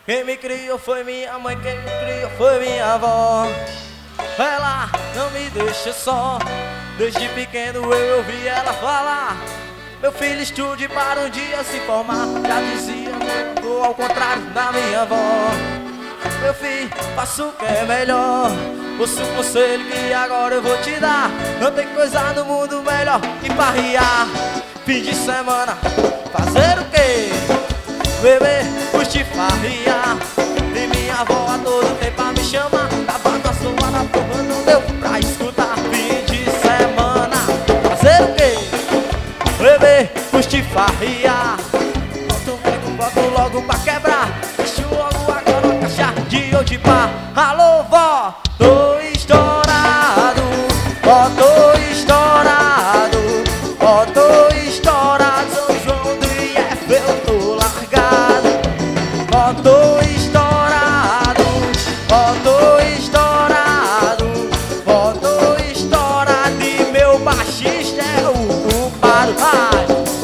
Quem me criou foi minha mãe, quem me criou foi minha avó. Ela não me deixa só. Desde pequeno eu ouvi ela falar: meu filho, estude para um dia se formar. Já dizia meu, ao contrário da minha avó. Meu filho, faça o que é melhor. Ouça o conselho que agora eu vou te dar. Não tem coisa no mundo melhor que farrear. Fim de semana, fazer o quê? Beber, curtir, farrear. E minha avó a todo tempo a me chamar. Tava na sua da porra, não deu pra escutar. Fim de semana, fazer o quê? Beber, curtir, farrear. Boto logo pra quebrar. Deixa logo agora uma caixa de hoje pá. Alô, vó, tô estourado. Ó, tô estourado. Ó, tô estourado. São João do IF eu tô largado. Ó, tô estourado. Ó, tô estourado. Ó, tô estourado. E meu baixista é o culpado. Ai,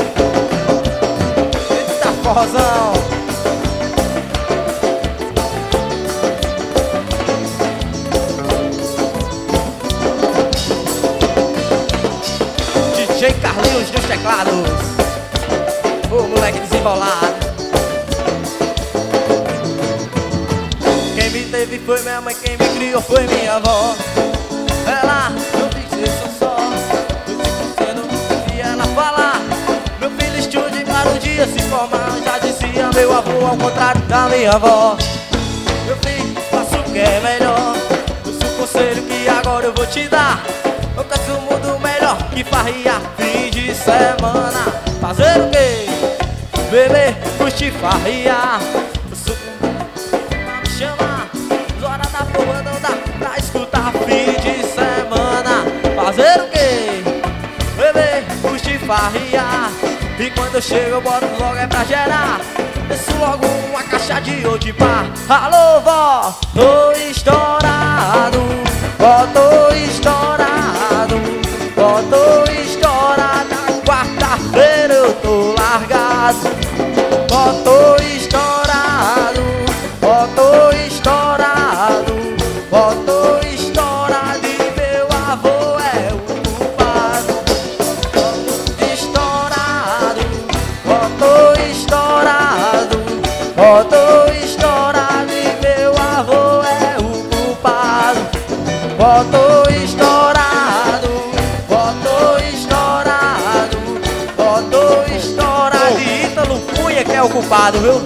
eita forrozão. DJ Carlinhos dos teclados, o moleque desembolado. Quem me teve foi minha mãe, quem me criou foi minha avó. Ela não diz isso só, você não ouvia ela falar: meu filho, estude para um dia se formar. Já dizia meu avô, ao contrário da minha avó. Meu filho, faça o que é melhor. Ouça o conselho que agora eu vou te dar. Eu quero um mundo melhor que farrear. Fim de semana, fazer o quê? Beber, curtir, farrear. Eu sou pra me chamar. Hora da porra não dá pra escutar. Fim de semana, fazer o quê? Beber, curtir, farrear. E quando eu chego eu boto logo é pra gerar. Desço logo uma caixa de ouro de pá. Alô, vó, tô estourado. Ó, tô estourado. Ó, tô estourado. Na quarta-feira eu tô largado. Ó, tô estourado. Ó, tô estourado. Ó, tô estourado. E meu avô é o culpado. Ó, tô estourado. Ó, tô estourado. Ó, tô estourado. E meu avô é o culpado. Ó, tô estourado. Ó, tô estourado. Ó, tô estourado. E Ítalo Cunha que é o culpado, viu?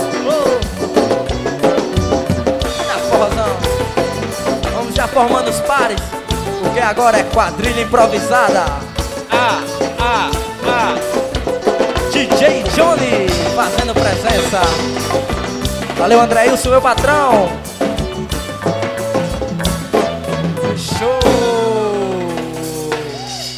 Na forrozão. Vamos já formando os pares, porque agora é quadrilha improvisada. DJ Johnny fazendo presença. Valeu, André Wilson, meu patrão. Show.